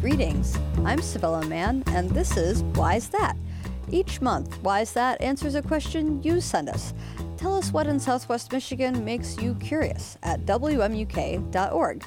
Greetings, I'm Savella Mann, and this is Why's That? Each month, Why's That answers a question you send us. Tell us what in Southwest Michigan makes you curious at WMUK.org.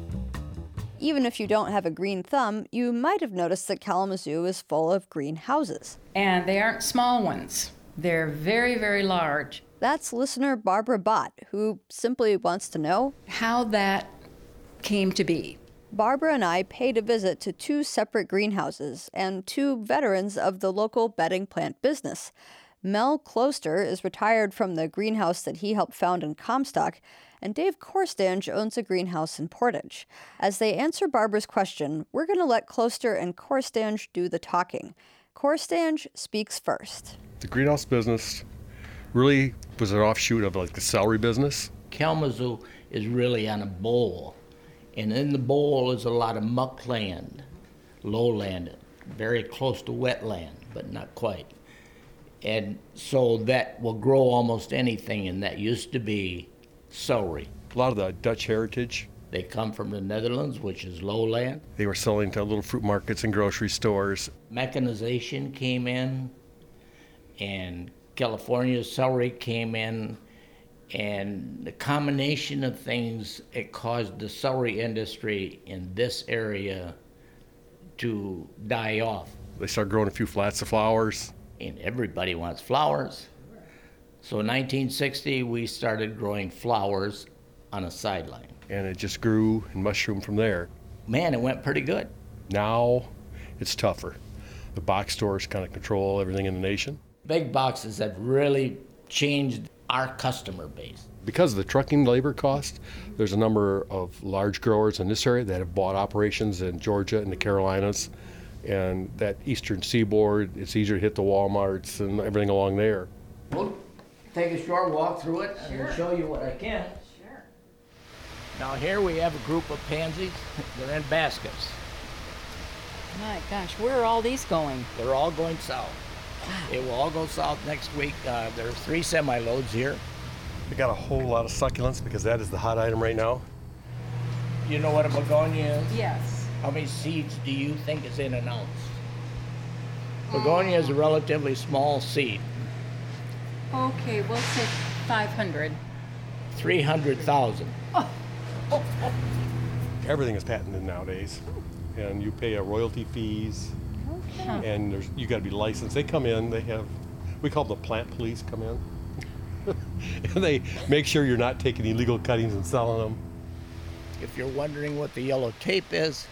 Even if you don't have a green thumb, you might have noticed that Kalamazoo is full of green houses. And they aren't small ones. They're very, very large. That's listener Barbara Bott, who simply wants to know how that came to be. Barbara and I paid a visit to two separate greenhouses and two veterans of the local bedding plant business. Mel Closter is retired from the greenhouse that he helped found in Comstock, and Dave Korstange owns a greenhouse in Portage. As they answer Barbara's question, we're going to let Closter and Korstange do the talking. Korstange speaks first. The greenhouse business really was an offshoot of like the celery business. Kalamazoo is really on a bowl, and in the bowl is a lot of muck land, lowland, very close to wetland, but not quite. And so that will grow almost anything, and that used to be celery. A lot of the Dutch heritage. They come from the Netherlands, which is lowland. They were selling to little fruit markets and grocery stores. Mechanization came in, and California celery came in, and the combination of things, it caused the celery industry in this area to die off. They started growing a few flats of flowers. And everybody wants flowers. So in 1960, we started growing flowers on a sideline. And it just grew and mushroomed from there. Man, it went pretty good. Now it's tougher. The box stores kind of control everything in the nation. Big boxes have really changed our customer base. Because of the trucking labor cost, there's a number of large growers in this area that have bought operations in Georgia and the Carolinas. And that eastern seaboard, it's easier to hit the Walmarts and everything along there. We'll take a short walk through it and we'll show you what I can. Sure. Now here we have a group of pansies. They're in baskets. My gosh, where are all these going? They're all going south. Wow. It will all go south next week. There are 3 semi-loads here. We got a whole lot of succulents because that is the hot item right now. You know what a begonia is? Yes. How many seeds do you think is in an ounce? Begonia is a relatively small seed. Okay, we'll say 500. 300,000. Oh. Everything is patented nowadays, and you pay royalty fees. Okay. And you got to be licensed. They come in. We call them the plant police. Come in, and they make sure you're not taking illegal cuttings and selling them. If you're wondering what the yellow tape is,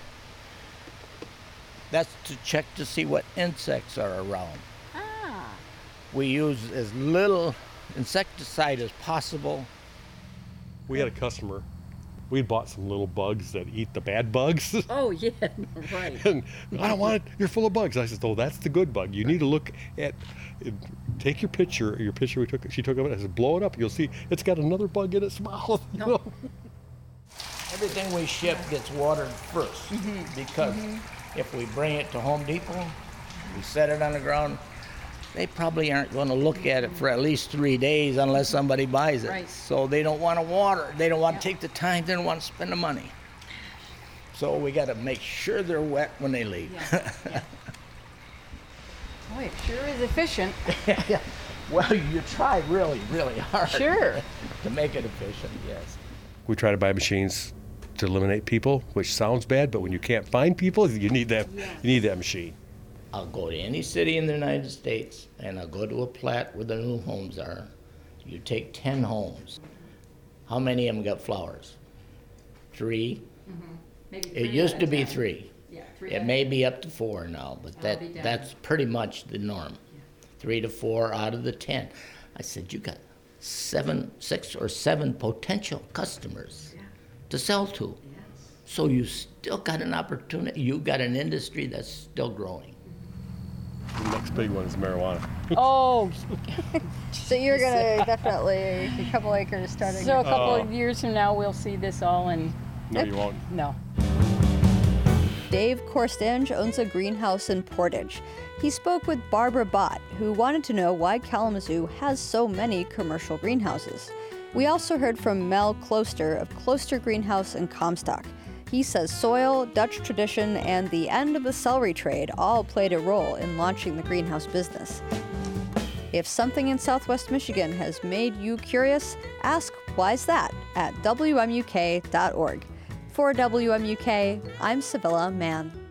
that's to check to see what insects are around. Ah. We use as little insecticide as possible. We had a customer. We bought some little bugs that eat the bad bugs. Oh, yeah, right. And I don't want it. You're full of bugs. I said, oh, that's the good bug. You need to look at, take your picture she took of it. I said, blow it up. You'll see it's got another bug in its mouth. No. You know? Everything we ship gets watered first because if we bring it to Home Depot, we set it on the ground, they probably aren't going to look at it for at least 3 days unless somebody buys it. Right. So they don't want to water. They don't want to take the time. They don't want to spend the money. So we got to make sure they're wet when they leave. Yeah. Boy, it sure is efficient. Yeah. Well, you try really, really hard. Sure. To make it efficient, yes. We try to buy machines to eliminate people, which sounds bad, but when you can't find people, you need that. Yeah. You need that machine. I'll go to any city in the United States, and I'll go to a plat where the new homes are. You take 10 homes. How many of them got flowers? 3? Maybe It used to be 3. Yeah, 3. It may be up to 4 now, but That'll be down. that's pretty much the norm. 3 to 4 out of the 10. I said, you got 6 or 7 potential customers to sell to. Yes. So you still got an opportunity. You got an industry that's still growing. The next big one is marijuana. Oh, So you're going to definitely a couple acres starting. so a couple of years from now, we'll see this all and No, you won't. no. Dave Korstange owns a greenhouse in Portage. He spoke with Barbara Bott, who wanted to know why Kalamazoo has so many commercial greenhouses. We also heard from Mel Closter of Closter Greenhouse in Comstock. He says soil, Dutch tradition, and the end of the celery trade all played a role in launching the greenhouse business. If something in Southwest Michigan has made you curious, ask Why's That at WMUK.org. For WMUK, I'm Sevilla Mann.